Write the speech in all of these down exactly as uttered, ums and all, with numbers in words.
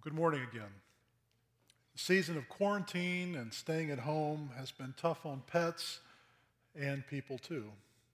Good morning again. The season of quarantine and staying at home has been tough on pets and people too.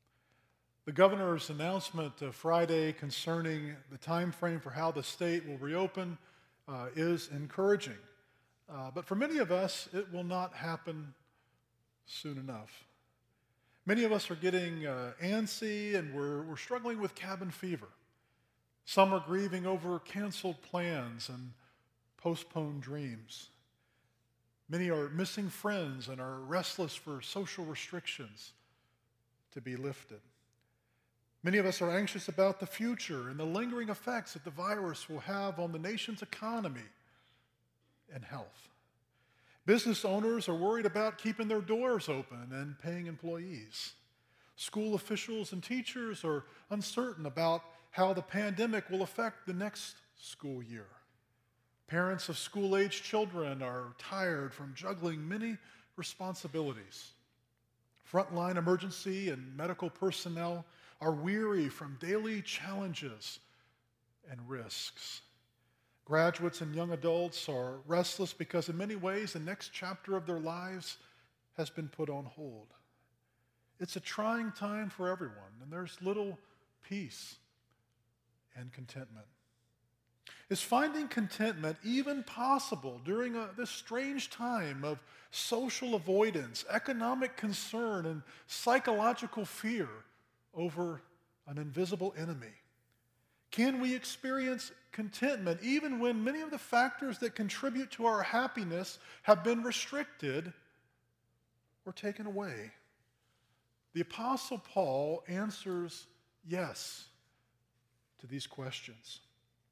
The governor's announcement uh, Friday concerning the time frame for how the state will reopen uh, is encouraging. Uh, but for many of us, it will not happen soon enough. Many of us are getting uh, antsy and we're, we're struggling with cabin fever. Some are grieving over canceled plans and postponed dreams. Many are missing friends and are restless for social restrictions to be lifted. Many of us are anxious about the future and the lingering effects that the virus will have on the nation's economy and health. Business owners are worried about keeping their doors open and paying employees. School officials and teachers are uncertain about how the pandemic will affect the next school year. Parents of school-aged children are tired from juggling many responsibilities. Frontline emergency and medical personnel are weary from daily challenges and risks. Graduates and young adults are restless because in many ways the next chapter of their lives has been put on hold. It's a trying time for everyone, and there's little peace and contentment. Is finding contentment even possible during a, this strange time of social avoidance, economic concern, and psychological fear over an invisible enemy? Can we experience contentment even when many of the factors that contribute to our happiness have been restricted or taken away? The Apostle Paul answers yes to these questions.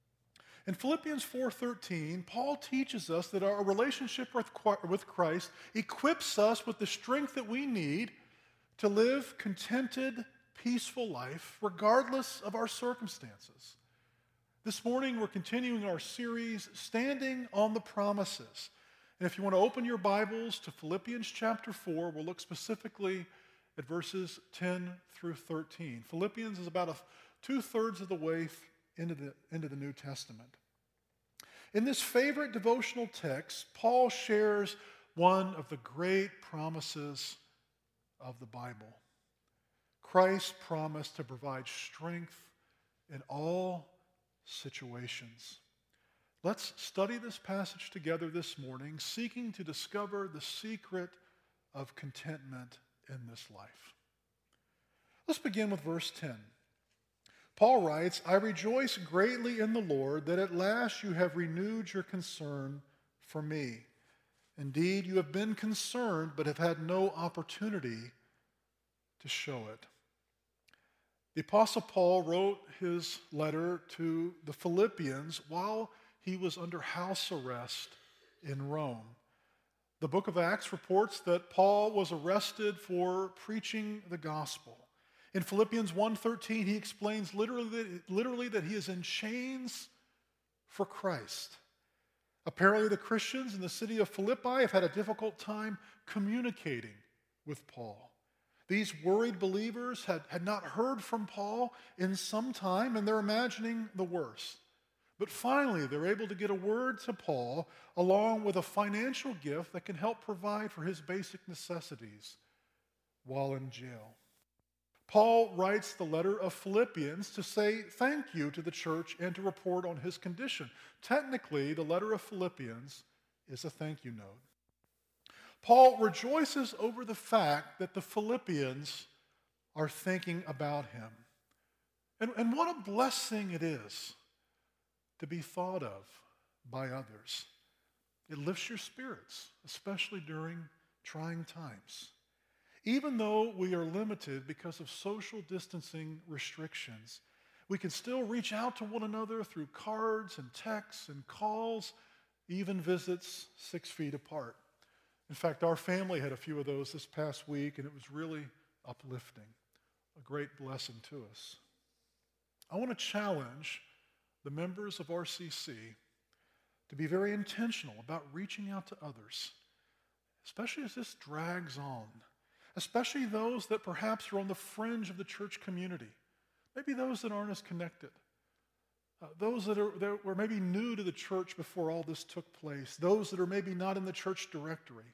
In Philippians four thirteen, Paul teaches us that our relationship with Christ equips us with the strength that we need to live contented, peaceful life regardless of our circumstances. This morning we're continuing our series, Standing on the Promises. And if you want to open your Bibles to Philippians chapter four, we'll look specifically at verses ten through thirteen. Philippians is about a, two-thirds of the way into the, into the New Testament. In this favorite devotional text, Paul shares one of the great promises of the Bible. Christ promised to provide strength in all situations. Let's study this passage together this morning, seeking to discover the secret of contentment in this life. Let's begin with verse ten. Paul writes, I rejoice greatly in the Lord that at last you have renewed your concern for me. Indeed, you have been concerned, but have had no opportunity to show it. The Apostle Paul wrote his letter to the Philippians while he was under house arrest in Rome. The book of Acts reports that Paul was arrested for preaching the gospel. In Philippians one thirteen, he explains literally that, literally that he is in chains for Christ. Apparently, the Christians in the city of Philippi have had a difficult time communicating with Paul. These worried believers had, had not heard from Paul in some time, and they're imagining the worst. But finally, they're able to get a word to Paul along with a financial gift that can help provide for his basic necessities while in jail. Paul writes the letter of Philippians to say thank you to the church and to report on his condition. Technically, the letter of Philippians is a thank you note. Paul rejoices over the fact that the Philippians are thinking about him. And, and what a blessing it is to be thought of by others. It lifts your spirits, especially during trying times. Even though we are limited because of social distancing restrictions, we can still reach out to one another through cards and texts and calls, even visits six feet apart. In fact, our family had a few of those this past week, and it was really uplifting, a great blessing to us. I want to challenge the members of R C C to be very intentional about reaching out to others, especially as this drags on. Especially those that perhaps are on the fringe of the church community, maybe those that aren't as connected. Uh, those that, are, that were maybe new to the church before all this took place, those that are maybe not in the church directory.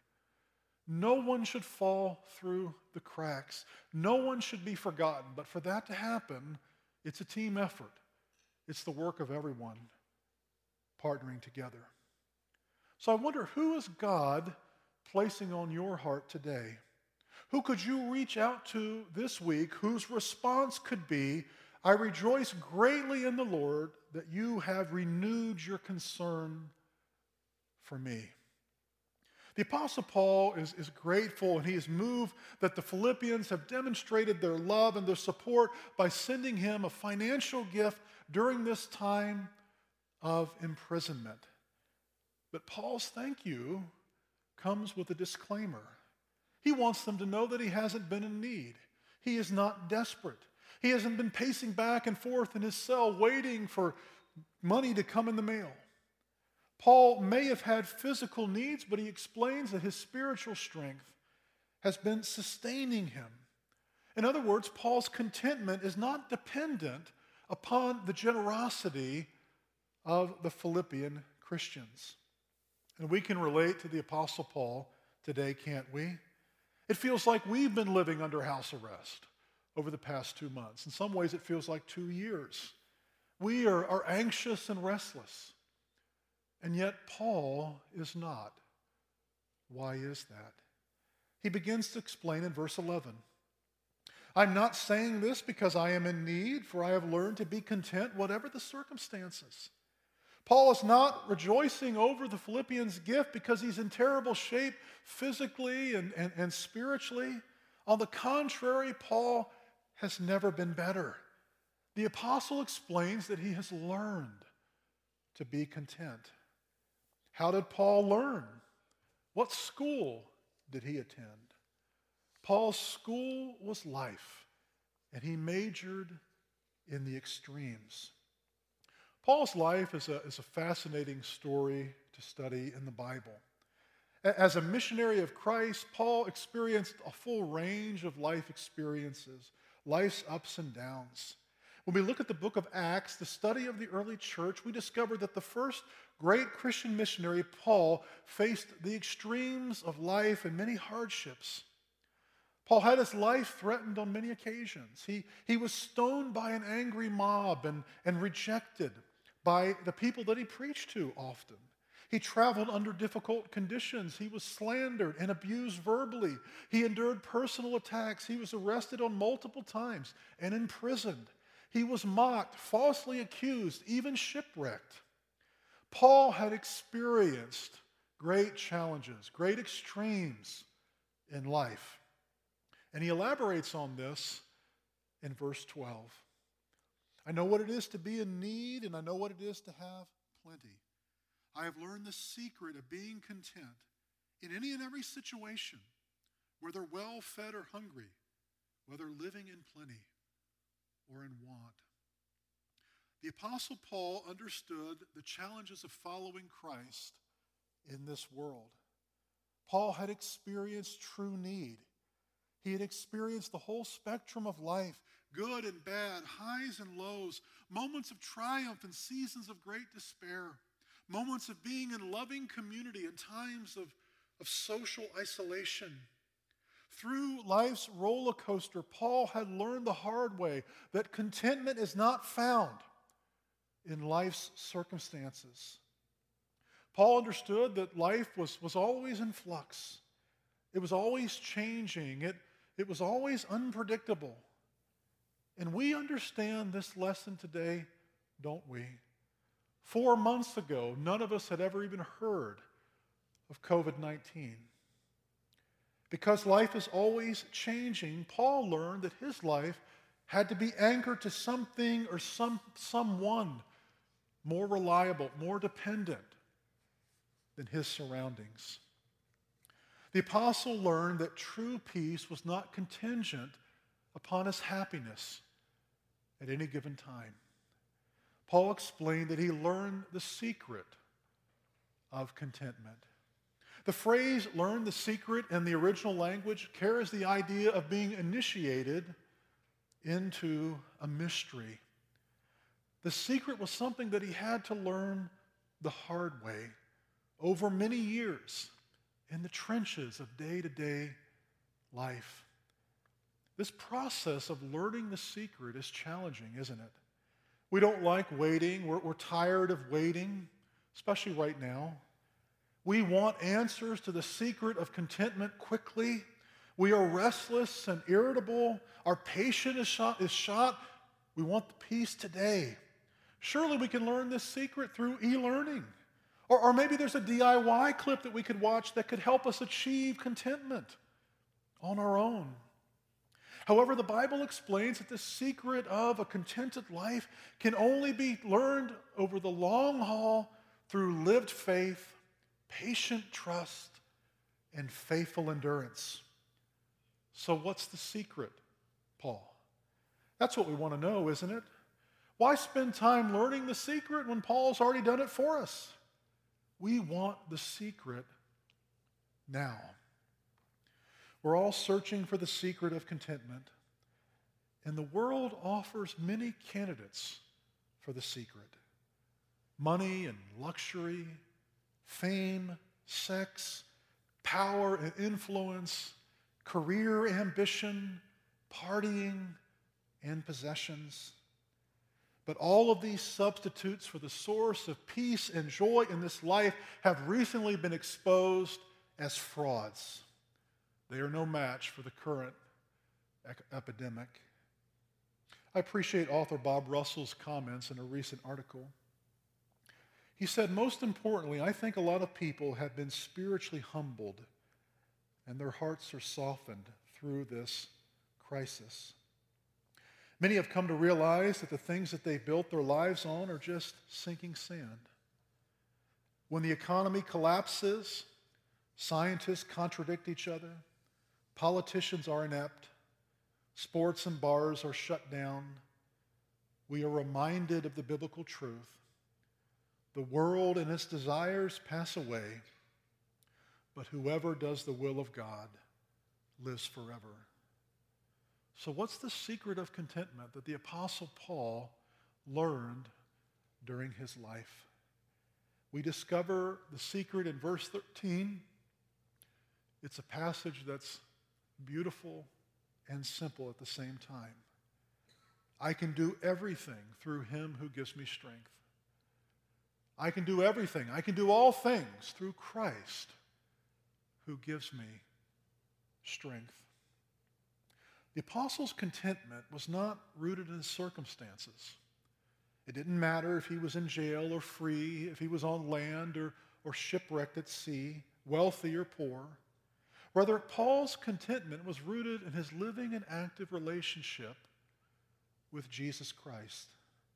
No one should fall through the cracks. No one should be forgotten. But for that to happen, it's a team effort. It's the work of everyone partnering together. So I wonder, who is God placing on your heart today? Who could you reach out to this week whose response could be, I rejoice greatly in the Lord that you have renewed your concern for me. The Apostle Paul is, is grateful, and he is moved that the Philippians have demonstrated their love and their support by sending him a financial gift during this time of imprisonment. But Paul's thank you comes with a disclaimer. He wants them to know that he hasn't been in need. He is not desperate. He hasn't been pacing back and forth in his cell waiting for money to come in the mail. Paul may have had physical needs, but he explains that his spiritual strength has been sustaining him. In other words, Paul's contentment is not dependent upon the generosity of the Philippian Christians. And we can relate to the Apostle Paul today, can't we? It feels like we've been living under house arrest over the past two months. In some ways, it feels like two years. We are, are anxious and restless. And yet, Paul is not. Why is that? He begins to explain in verse eleven. I'm not saying this because I am in need, for I have learned to be content whatever the circumstances. Paul is not rejoicing over the Philippians' gift because he's in terrible shape physically and, and, and spiritually. On the contrary, Paul has never been better. The apostle explains that he has learned to be content. How did Paul learn? What school did he attend? Paul's school was life, and he majored in the extremes. Paul's life is a, is a fascinating story to study in the Bible. As a missionary of Christ, Paul experienced a full range of life experiences, life's ups and downs. When we look at the book of Acts, the study of the early church, we discover that the first great Christian missionary, Paul, faced the extremes of life and many hardships. Paul had his life threatened on many occasions. He, he was stoned by an angry mob and, and rejected by the people that he preached to often. He traveled under difficult conditions. He was slandered and abused verbally. He endured personal attacks. He was arrested on multiple times and imprisoned. He was mocked, falsely accused, even shipwrecked. Paul had experienced great challenges, great extremes in life. And he elaborates on this in verse twelve. I know what it is to be in need, and I know what it is to have plenty. I have learned the secret of being content in any and every situation, whether well-fed or hungry, whether living in plenty or in want. The Apostle Paul understood the challenges of following Christ in this world. Paul had experienced true need. He had experienced the whole spectrum of life, good and bad, highs and lows, moments of triumph and seasons of great despair, moments of being in loving community and times of, of social isolation. Through life's roller coaster, Paul had learned the hard way that contentment is not found in life's circumstances. Paul understood that life was, was always in flux. It was always changing. It, it was always unpredictable. And we understand this lesson today, don't we? Four months ago, none of us had ever even heard of covid nineteen. Because life is always changing, Paul learned that his life had to be anchored to something or some, someone more reliable, more dependent than his surroundings. The apostle learned that true peace was not contingent upon his happiness at any given time. Paul explained that he learned the secret of contentment. The phrase "learn the secret" in the original language carries the idea of being initiated into a mystery. The secret was something that he had to learn the hard way over many years in the trenches of day-to-day life. This process of learning the secret is challenging, isn't it? We don't like waiting. We're, we're tired of waiting, especially right now. We want answers to the secret of contentment quickly. We are restless and irritable. Our patience is shot, is shot. We want the peace today. Surely we can learn this secret through e-learning. Or, or maybe there's a D I Y clip that we could watch that could help us achieve contentment on our own. However, the Bible explains that the secret of a contented life can only be learned over the long haul through lived faith, patient trust, and faithful endurance. So what's the secret, Paul? That's what we want to know, isn't it? Why spend time learning the secret when Paul's already done it for us? We want the secret now. We're all searching for the secret of contentment, and the world offers many candidates for the secret. Money and luxury, fame, sex, power and influence, career ambition, partying, and possessions. But all of these substitutes for the source of peace and joy in this life have recently been exposed as frauds. They are no match for the current epidemic. I appreciate author Bob Russell's comments in a recent article. He said, most importantly, I think a lot of people have been spiritually humbled and their hearts are softened through this crisis. Many have come to realize that the things that they've built their lives on are just sinking sand. When the economy collapses, scientists contradict each other, politicians are inept, sports and bars are shut down, we are reminded of the biblical truth. The world and its desires pass away, but whoever does the will of God lives forever. So what's the secret of contentment that the Apostle Paul learned during his life? We discover the secret in verse thirteen. It's a passage that's beautiful and simple at the same time. I can do everything through him who gives me strength. I can do everything. I can do all things through Christ who gives me strength. The apostle's contentment was not rooted in his circumstances. It didn't matter if he was in jail or free, if he was on land or, or shipwrecked at sea, wealthy or poor. Rather, Paul's contentment was rooted in his living and active relationship with Jesus Christ.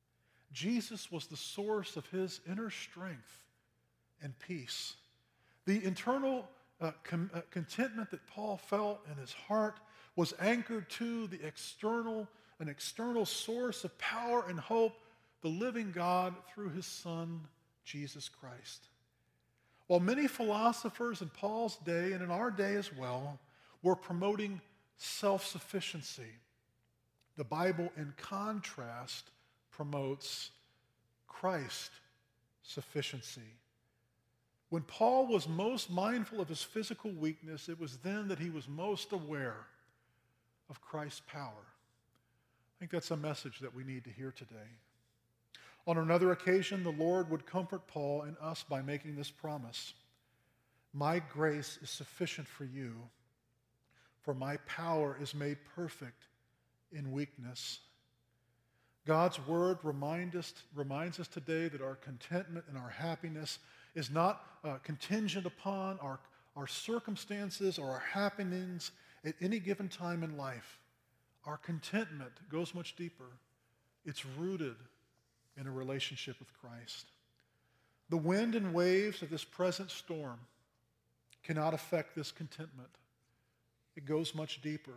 Jesus was the source of his inner strength and peace. The internal uh, com- uh, contentment that Paul felt in his heart was anchored to the external, an external source of power and hope, the living God through his Son, Jesus Christ. While many philosophers in Paul's day and in our day as well were promoting self-sufficiency, the Bible, in contrast, promotes Christ's sufficiency. When Paul was most mindful of his physical weakness, it was then that he was most aware of Christ's power. I think that's a message that we need to hear today. On another occasion, the Lord would comfort Paul and us by making this promise: my grace is sufficient for you, for my power is made perfect in weakness. God's word remind us, reminds us today that our contentment and our happiness is not uh, contingent upon our, our circumstances or our happenings at any given time in life. Our contentment goes much deeper. It's rooted in a relationship with Christ. The wind and waves of this present storm cannot affect this contentment. It goes much deeper.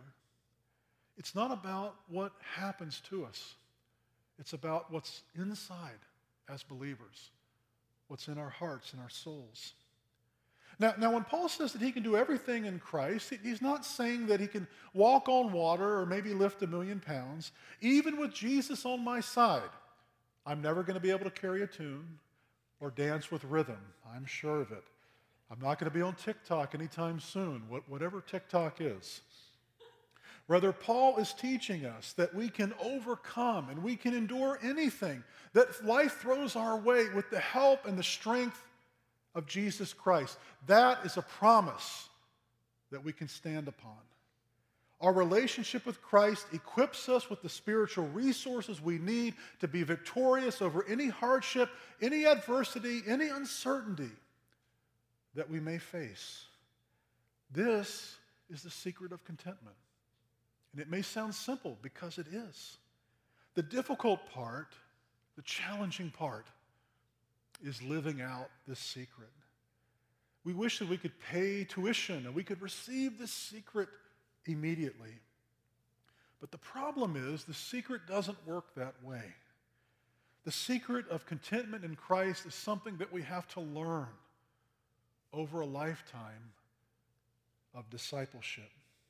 It's not about what happens to us. It's about what's inside as believers, what's in our hearts and our souls. Now, now, when Paul says that he can do everything in Christ, he's not saying that he can walk on water or maybe lift a million pounds. Even with Jesus on my side, I'm never going to be able to carry a tune or dance with rhythm. I'm sure of it. I'm not going to be on TikTok anytime soon, whatever TikTok is. Rather, Paul is teaching us that we can overcome and we can endure anything that life throws our way with the help and the strength of Jesus Christ. That is a promise that we can stand upon. Our relationship with Christ equips us with the spiritual resources we need to be victorious over any hardship, any adversity, any uncertainty that we may face. This is the secret of contentment. And it may sound simple because it is. The difficult part, the challenging part, is living out this secret. We wish that we could pay tuition and we could receive this secret immediately. But the problem is the secret doesn't work that way. The secret of contentment in Christ is something that we have to learn over a lifetime of discipleship.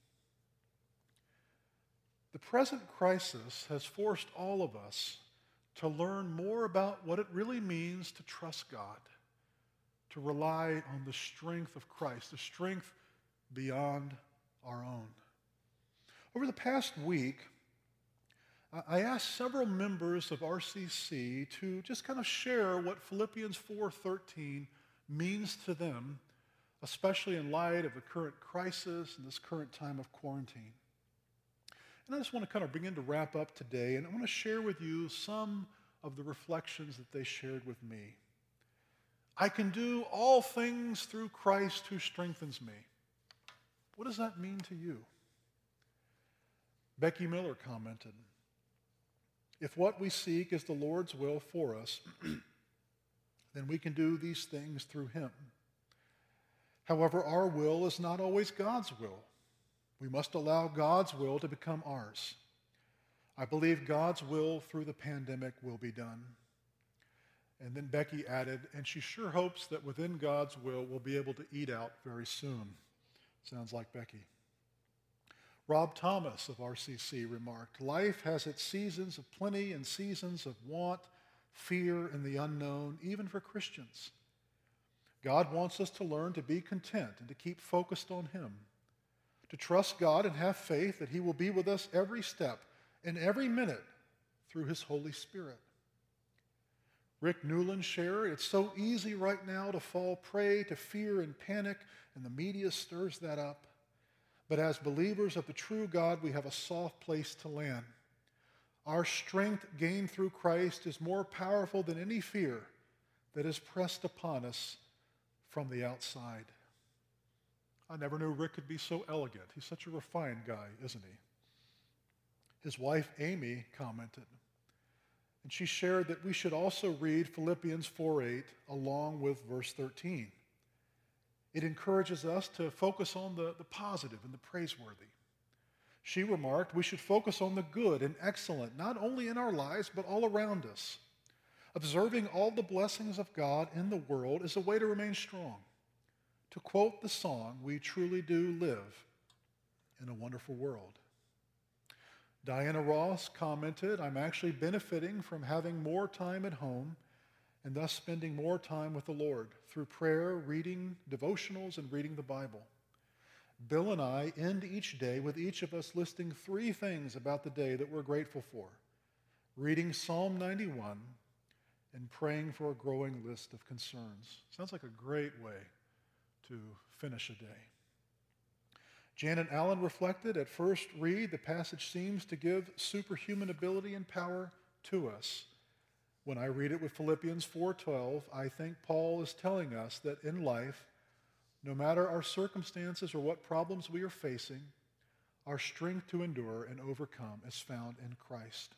The present crisis has forced all of us to learn more about what it really means to trust God, to rely on the strength of Christ, the strength beyond our own. Over the past week, I asked several members of R C C to just kind of share what Philippians four thirteen means to them, especially in light of the current crisis and this current time of quarantine. And I just want to kind of begin to wrap up today, and I want to share with you some of the reflections that they shared with me. I can do all things through Christ who strengthens me. What does that mean to you? Becky Miller commented, if what we seek is the Lord's will for us, then we can do these things through him. However, our will is not always God's will. We must allow God's will to become ours. I believe God's will through the pandemic will be done. And then Becky added, and she sure hopes that within God's will we'll be able to eat out very soon. Sounds like Becky. Rob Thomas of R C C remarked, life has its seasons of plenty and seasons of want, fear, and the unknown, even for Christians. God wants us to learn to be content and to keep focused on him, to trust God and have faith that he will be with us every step and every minute through his Holy Spirit. Rick Newland shared, it's so easy right now to fall prey to fear and panic, and the media stirs that up. But as believers of the true God, we have a soft place to land. Our strength gained through Christ is more powerful than any fear that is pressed upon us from the outside. I never knew Rick could be so elegant. He's such a refined guy, isn't he? His wife, Amy, commented, and she shared that we should also read Philippians four eight along with verse thirteen. It encourages us to focus on the, the positive and the praiseworthy. She remarked, we should focus on the good and excellent, not only in our lives, but all around us. Observing all the blessings of God in the world is a way to remain strong. To quote the song, we truly do live in a wonderful world. Diana Ross commented, I'm actually benefiting from having more time at home and thus spending more time with the Lord through prayer, reading devotionals, and reading the Bible. Bill and I end each day with each of us listing three things about the day that we're grateful for, reading Psalm ninety-one, and praying for a growing list of concerns. Sounds like a great way to finish a day. Janet Allen reflected, at first read, the passage seems to give superhuman ability and power to us. When I read it with Philippians four twelve, I think Paul is telling us that in life, no matter our circumstances or what problems we are facing, our strength to endure and overcome is found in Christ.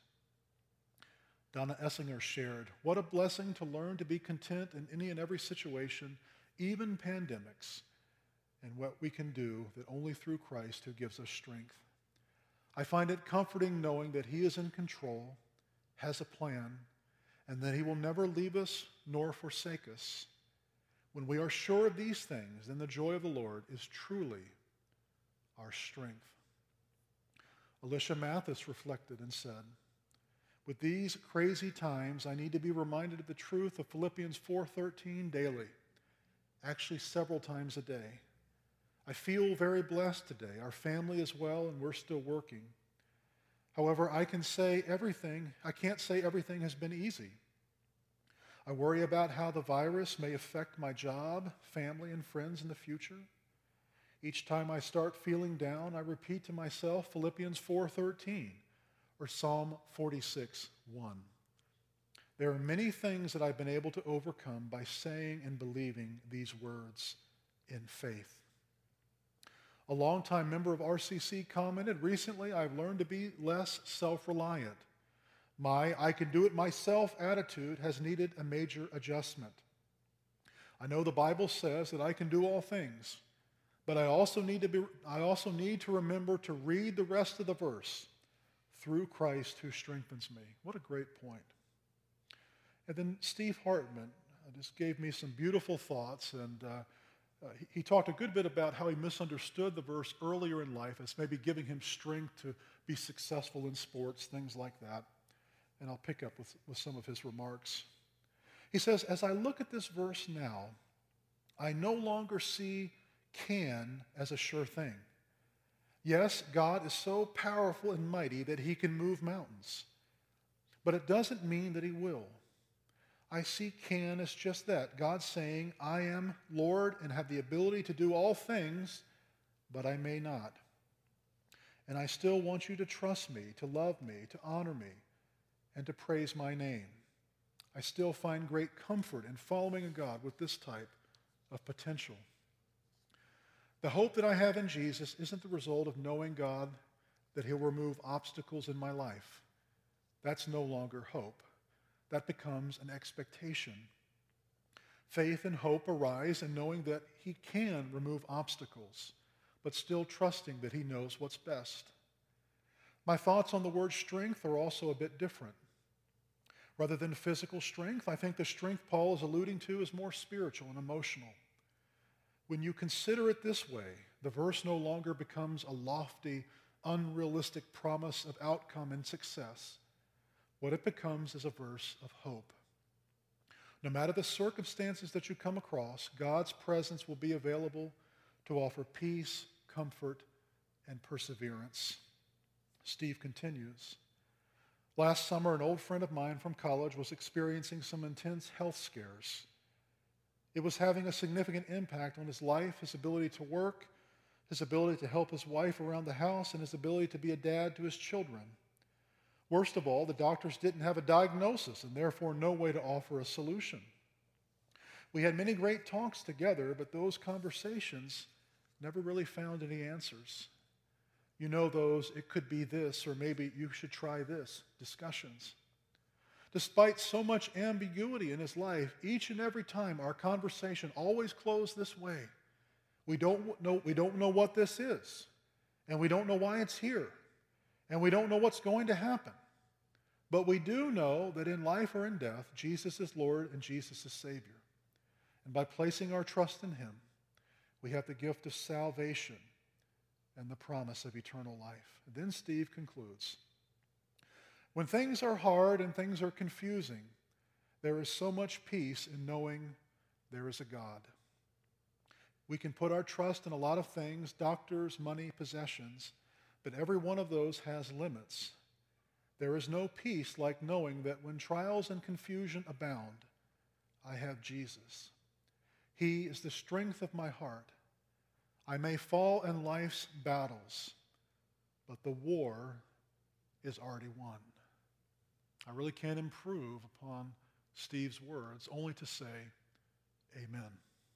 Donna Essinger shared, what a blessing to learn to be content in any and every situation, even pandemics, and what we can do that only through Christ who gives us strength. I find it comforting knowing that he is in control, has a plan, and that he will never leave us nor forsake us. When we are sure of these things, then the joy of the Lord is truly our strength. Alicia Mathis reflected and said, With these crazy times, I need to be reminded of the truth of Philippians four thirteen daily, actually several times a day. I feel very blessed today. Our family is well, and we're still working. However, I can say everything, I can't say everything has been easy. I worry about how the virus may affect my job, family, and friends in the future. Each time I start feeling down, I repeat to myself Philippians four thirteen or Psalm forty-six one. There are many things that I've been able to overcome by saying and believing these words in faith. A longtime member of R C C commented, recently I've learned to be less self-reliant. My I can do it myself attitude has needed a major adjustment. I know the Bible says that I can do all things, but I also need to be I also need to remember to read the rest of the verse, through Christ who strengthens me. What a great point. And then Steve Hartman just gave me some beautiful thoughts, and uh, uh, he, he talked a good bit about how he misunderstood the verse earlier in life as maybe giving him strength to be successful in sports, things like that. And I'll pick up with, with some of his remarks. He says, as I look at this verse now, I no longer see can as a sure thing. Yes, God is so powerful and mighty that he can move mountains, but it doesn't mean that he will. I see can as just that. God saying, I am Lord and have the ability to do all things, but I may not. And I still want you to trust me, to love me, to honor me, and to praise my name. I still find great comfort in following a God with this type of potential. The hope that I have in Jesus isn't the result of knowing God that he'll remove obstacles in my life. That's no longer hope. That becomes an expectation. Faith and hope arise in knowing that he can remove obstacles, but still trusting that he knows what's best. My thoughts on the word strength are also a bit different. Rather than physical strength, I think the strength Paul is alluding to is more spiritual and emotional. When you consider it this way, the verse no longer becomes a lofty, unrealistic promise of outcome and success. What it becomes is a verse of hope. No matter the circumstances that you come across, God's presence will be available to offer peace, comfort, and perseverance. Steve continues. Last summer, an old friend of mine from college was experiencing some intense health scares. It was having a significant impact on his life, his ability to work, his ability to help his wife around the house, and his ability to be a dad to his children. Worst of all, the doctors didn't have a diagnosis and therefore no way to offer a solution. We had many great talks together, but those conversations never really found any answers. You know those, it could be this, or maybe you should try this, discussions. Despite so much ambiguity in his life, each and every time our conversation always closed this way. We don't know, we don't know what this is, and we don't know why it's here, and we don't know what's going to happen. But we do know that in life or in death, Jesus is Lord and Jesus is Savior. And by placing our trust in him, we have the gift of salvation and the promise of eternal life. And then Steve concludes, when things are hard and things are confusing, there is so much peace in knowing there is a God. We can put our trust in a lot of things, doctors, money, possessions, but every one of those has limits. There is no peace like knowing that when trials and confusion abound, I have Jesus. He is the strength of my heart. I may fall in life's battles, but the war is already won. I really can't improve upon Steve's words, only to say, amen.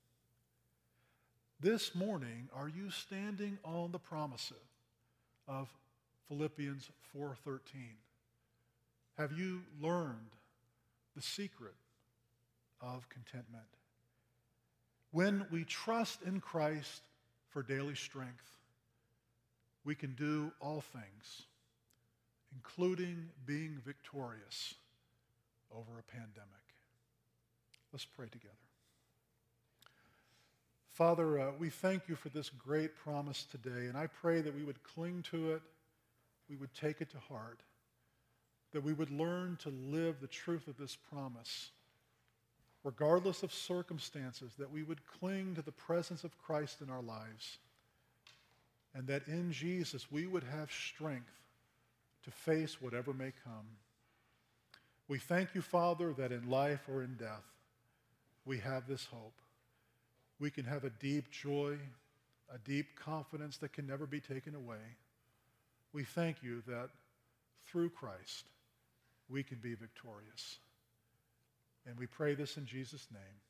This morning, are you standing on the promise of Philippians four thirteen? Have you learned the secret of contentment? When we trust in Christ for daily strength, we can do all things, including being victorious over a pandemic. Let's pray together. Father, uh, we thank you for this great promise today, and I pray that we would cling to it, we would take it to heart. that we would learn to live the truth of this promise, regardless of circumstances, that we would cling to the presence of Christ in our lives, and that in Jesus we would have strength to face whatever may come. We thank you, Father, that in life or in death, we have this hope. We can have a deep joy, a deep confidence that can never be taken away. We thank you that through Christ, we can be victorious. And we pray this in Jesus' name.